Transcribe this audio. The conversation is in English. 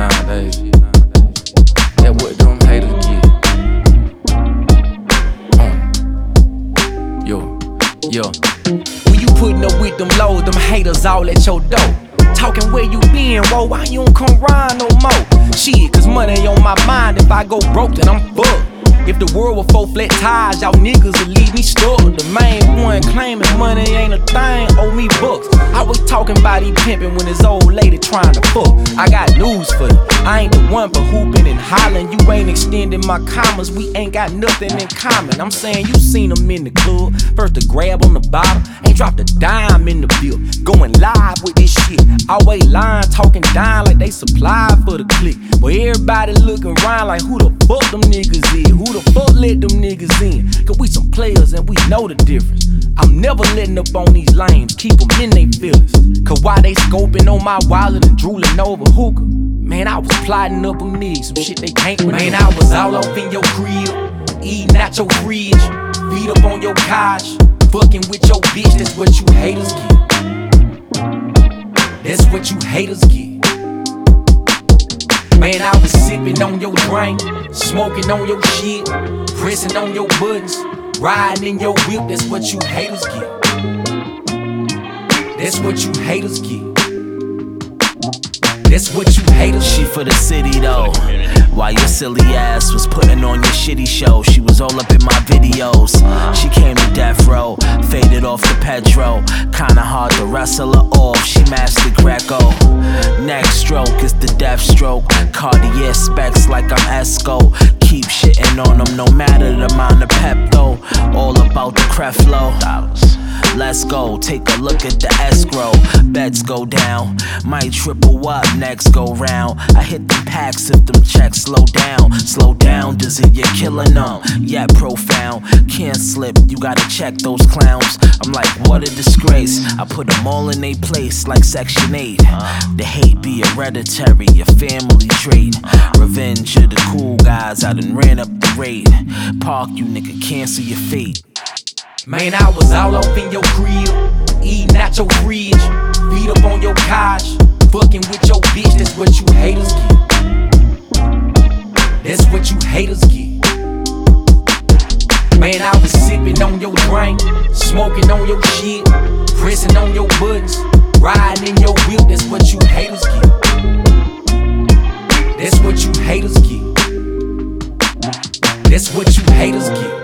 nowadays. That what them haters get. Yo. When you putting up with them lows, them haters all at your door. Talking where you been, whoa, why you don't come round no more? Shit, cause money on my mind, if I go broke then I'm fucked. If the world were 4 flat tires, y'all niggas would leave me stuck. The main one claiming money ain't a thing, owe me bucks. I was talking about he pimping when his old lady trying to fuck. I got news for you, I ain't the one for hooping and hollering. You ain't extending my commas, we ain't got nothing in common. I'm saying you seen him in the club, first to grab on the bottle, ain't dropped a dime in the bill. Going live with this shit, always lying, talking down like they supplied for the click. But everybody looking around like who the fuck them niggas is? Who the fuck let them niggas in? Cause we some players and we know the difference. I'm never letting up on these lames, keep them in they feelings. Cause while they scoping on my wallet and drooling over hookah, man, I was plotting up them niggas, some shit they can't with. Man, I was all up in your crib, eating out your fridge, feet up on your couch, fucking with your bitch, that's what you haters get. That's what you haters get. Man, I was sipping on your drink, smoking on your shit, pressing on your buttons, riding in your whip, that's what you haters get. That's what you haters get. That's what you haters. She for the city though. While your silly ass was putting on your shitty show, she was all up in my videos. She came to death row, faded off the Petro. Kinda hard to wrestle her off, she mastered Greco. Next stroke is the death stroke. Cartier specs like I'm Esco. Keep shitting on them no matter the amount of Pepto. All about the Creflo. Let's go, take a look at the escrow. Bets go down, might triple up next go round. I hit the packs if them checks slow down. Slow down, does it you're killing them? Yeah, profound, can't slip, you gotta check those clowns. I'm like, what a disgrace. I put them all in their place like Section 8. The hate be hereditary, a family trait. Revenge of the cool guys, I done ran up the rate. Park you nigga, cancel your fate. Man, I was all up in your crib, eating out your fridge, feet up on your couch, fucking with your bitch, that's what you haters get. That's what you haters get. Man, I was sipping on your drink, smoking on your shit, pressing on your buttons, riding in your whip, that's what you haters get. That's what you haters get. That's what you haters get.